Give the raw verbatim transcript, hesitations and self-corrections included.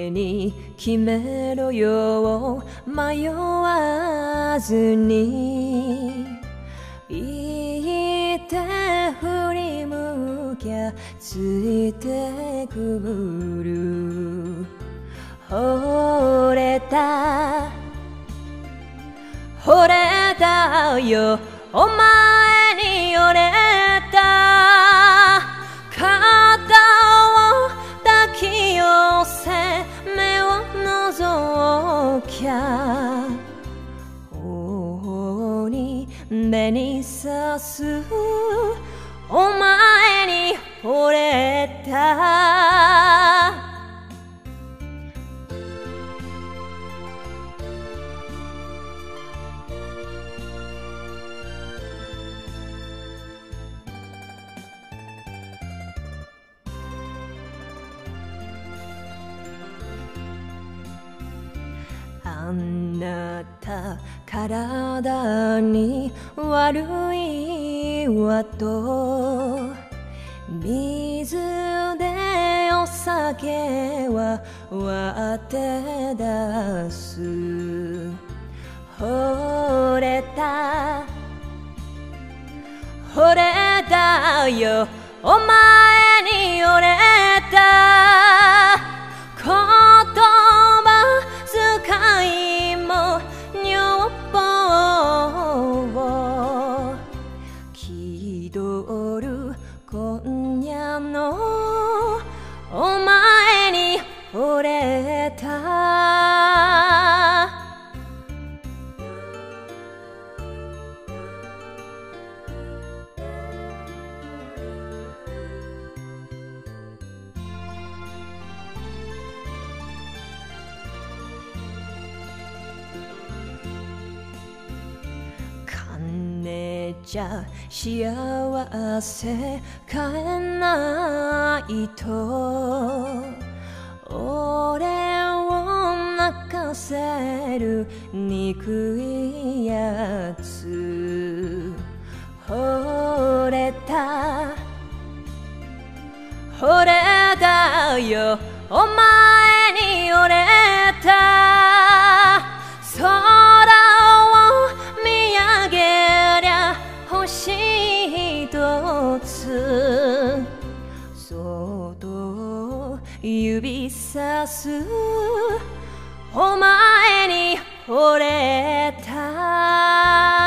目に決めろよ迷わずに言って振り向きゃついてくる惚れた惚れたよお前に惚れた肩を抱き寄せ目を覗きゃ頬に紅さすお前に惚れたあなた体に悪いわと水でお酒は割って出す惚れた惚れたよお前に惚れた言葉遣いも女房を気取る今夜のお前に惚れた金じゃ幸せ買えないと俺を泣かせる憎いやつ惚れた惚れたよお前に惚れた空を見上げりゃ星一つそっと指さすお前に惚れた